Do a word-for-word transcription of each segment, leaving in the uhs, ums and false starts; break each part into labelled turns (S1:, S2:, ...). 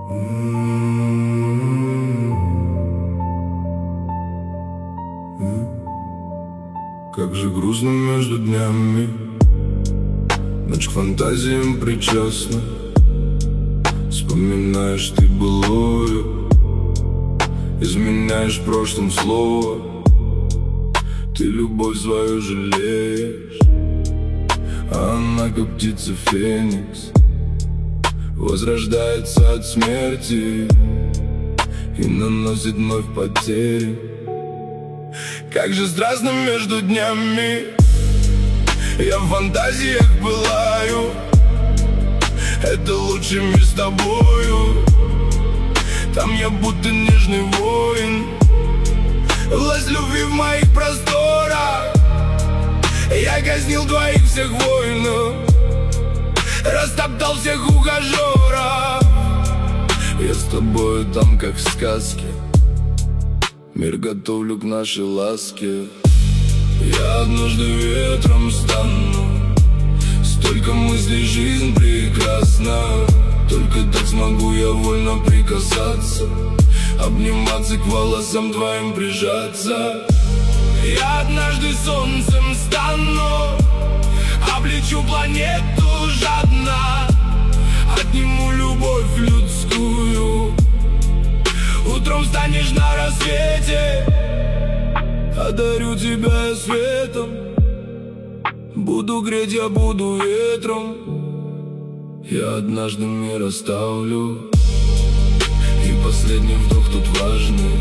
S1: Как же грустно между днями, ночь к фантазиям причастна. Вспоминаешь ты былое, изменяешь прошлым слово. Ты любовь свою жалеешь, а она, как птица феникс, возрождается от смерти и наносит вновь потери. Как же страстно между днями, я в фантазиях пылаю. Это лучший мир с тобою, там я будто нежный воин. Власть любви в моих просторах, я казнил двоих всех воинов, растоптал всех ухажеров. Я с тобою там, как в сказке, мир готовлю к нашей ласке. Я однажды ветром стану, столько мыслей, жизнь прекрасна. Только так смогу я вольно прикасаться, обниматься, к волосам твоим прижаться. Я однажды солнцем стану, облечу планету жадно, отниму любовь людскую. Утром станешь на рассвете, одарю тебя светом. Буду греть, я буду ветром. Я однажды мир оставлю, и последний вдох тут важный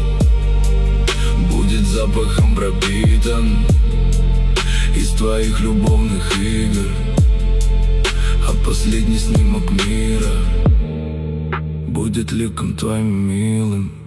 S1: будет запахом пропитан из твоих любовных игр. А последний снимок мира будет ликом твоим милым.